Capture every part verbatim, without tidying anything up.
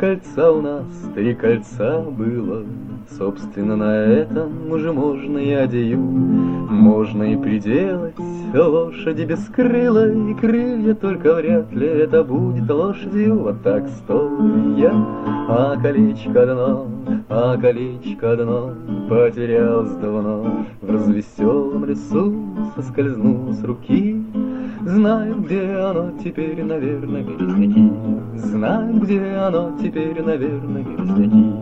кольца у нас, три кольца было. Собственно, на этом уже можно и одею. Можно и приделать лошади без крыла, и крылья, только вряд ли это будет лошадью. Вот так стою я, а колечко одно, а колечко одно потерялось давно. В развеселом лесу соскользнуло с руки. Знаю, где оно теперь, наверное, березняки. Знаю, где оно теперь, наверное, березняки.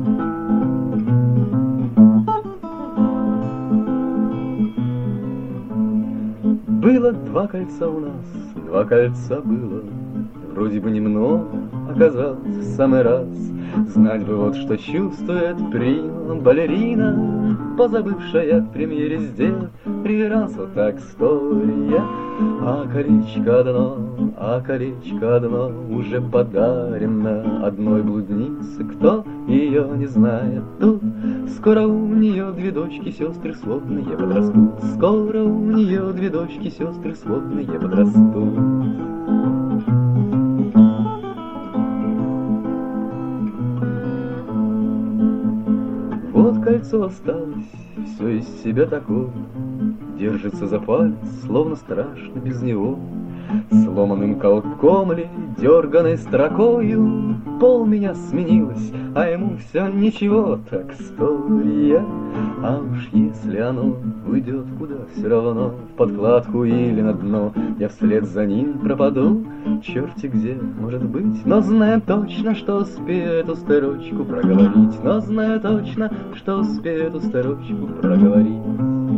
Было два кольца у нас, два кольца было. Вроде бы немного, оказалось в самый раз. Знать бы вот, что чувствует прима балерина, позабывшая в премьере сделать реверанс. Вот так стою я, а колечко одно, а колечко одно уже подарено одной блуднице. Кто ее не знает тут, скоро у нее две дочки, сестры сводные подрастут. Скоро у нее две дочки, сестры сводные подрастут. Вот кольцо осталось, все из себя такое, держится за палец, словно страшно без него. Сломанным колком ли, дерганой строкою, пол меня сменилось, а ему все ничего. Так стою я, а уж если оно уйдет куда, все равно в подкладку или на дно, я вслед за ним пропаду, черти где, может быть. Но знаю точно, что успею эту строчку проговорить, но знаю точно, что успею эту строчку проговорить.